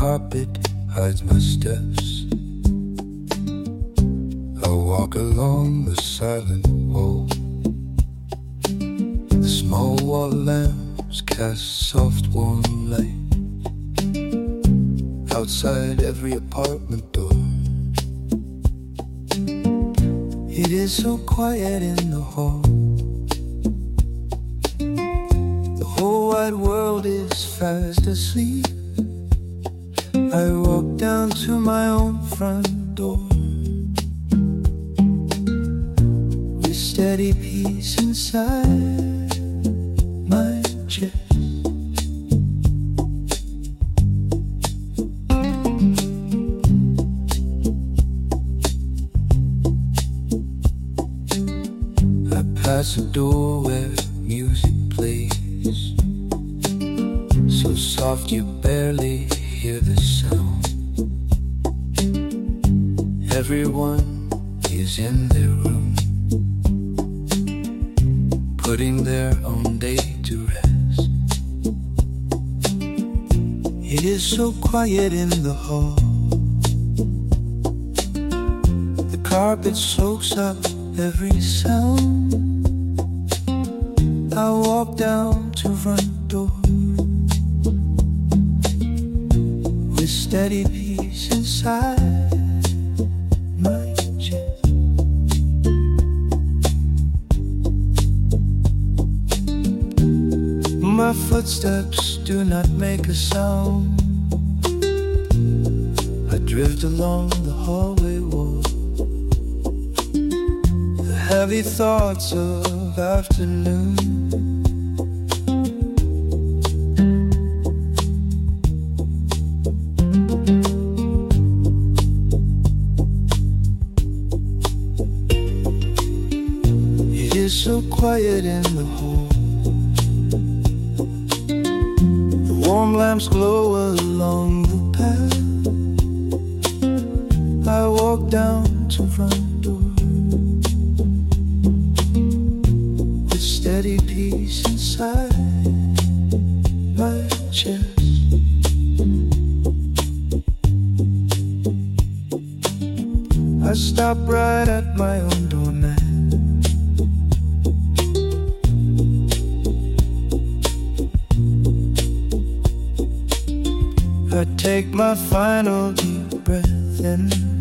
carpet hides my steps. I walk along the silent wall. The small wall lamps cast soft warm light outside every apartment door. It is so quiet in the hall. The whole wide world is fast asleep. I walk down to my own front door with steady peace inside my chest. I pass a door where music plays, so soft you barely hear the sound. Everyone is in their room, putting their own day to rest. It is so quiet in the hall. The carpet soaks up every sound. I walk down to front door with steady peace inside my chest. My footsteps do not make a sound. I drift along the hallway wall. The heavy thoughts of afternoon so quiet in the hall. The warm lamps glow along the path. I walk down to front door with steady peace inside my chest. I stop right at my own doormat. I take my final deep breath in.